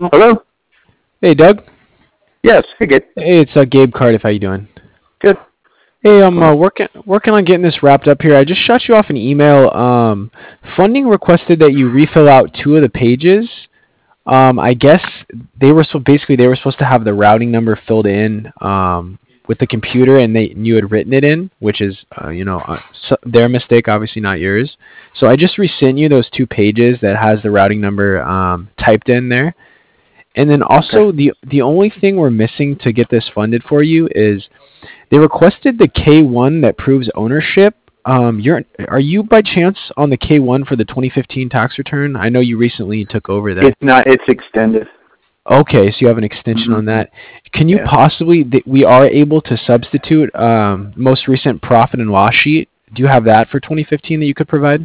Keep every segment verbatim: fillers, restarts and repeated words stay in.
Hello? Hey, Doug. Yes. Hey, good. Hey, it's uh, Gabe Cardiff. How you doing? Good. Hey, I'm Going uh, on? working working on getting this wrapped up here. I just shot you off an email. Um, funding requested that you refill out two of the pages. Um, I guess they were so basically they were supposed to have the routing number filled in um, with the computer, and they and you had written it in, which is uh, you know uh, so their mistake, obviously not yours. So I just resent you those two pages that has the routing number um, typed in there. And then Okay. also the the only thing we're missing to get this funded for you is they requested the K one that proves ownership. Um, you're are you by chance on the K one for the twenty fifteen tax return? I know you recently took over there. It's not, it's extended. Okay, so you have an extension hmm on that. Can you Yeah. possibly th- we are able to substitute um, most recent profit and loss sheet? Do you have that for twenty fifteen that you could provide?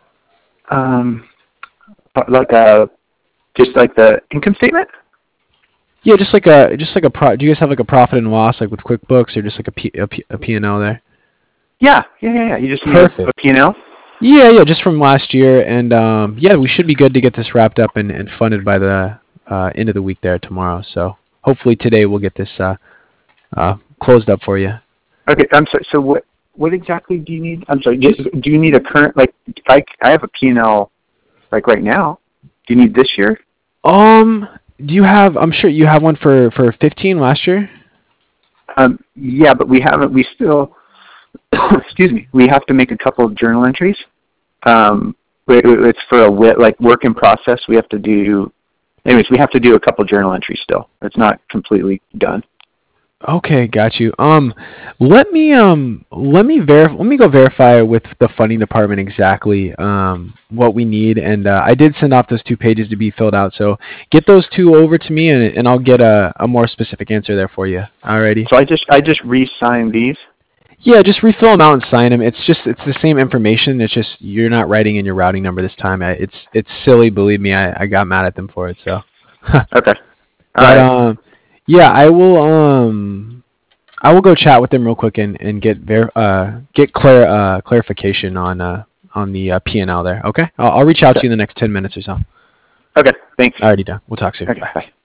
Um, like a, just like the income statement? Yeah, just like a just like a pro. Do you guys have like a profit and loss like with QuickBooks or just like a P, a, P, a P and L there? Yeah. Yeah, yeah, yeah. You just need a, a Perfect. P and L? Yeah, yeah, just from last year, and um, yeah, we should be good to get this wrapped up and, and funded by the uh, end of the week there tomorrow. So hopefully today we'll get this uh, uh, closed up for you. Okay. I'm sorry. So what, what exactly do you need? I'm sorry. Do, do you need a current, like, I, I have a P and L, like, right now. Do you need this year? Um, do you have? I'm sure you have one for for fifteen last year. Um, yeah, but we haven't, we still, excuse me, we have to make a couple of journal entries. Um, it- it's for a wi- like work in process. We have to do, anyways, we have to do a couple journal entries still. It's not completely done. Okay, got you. Um, let me um let me verify. Let me go verify with the funding department exactly um what we need, and uh, I did send off those two pages to be filled out. So get those two over to me, and and I'll get a, a more specific answer there for you. Alrighty. So I just I just re-signed these. Yeah, just refill them out and sign them. It's just it's the same information. It's just you're not writing in your routing number this time. I, it's it's silly. Believe me, I, I got mad at them for it. So, Okay. All but right. um, yeah, I will um I will go chat with them real quick and and get ver- uh get clar- uh clarification on uh on the uh, P and L there. Okay, I'll, I'll reach out to Okay. you in the next ten minutes or so. Okay. Thanks. Alrighty, done. We'll talk soon. Okay. Bye. Bye.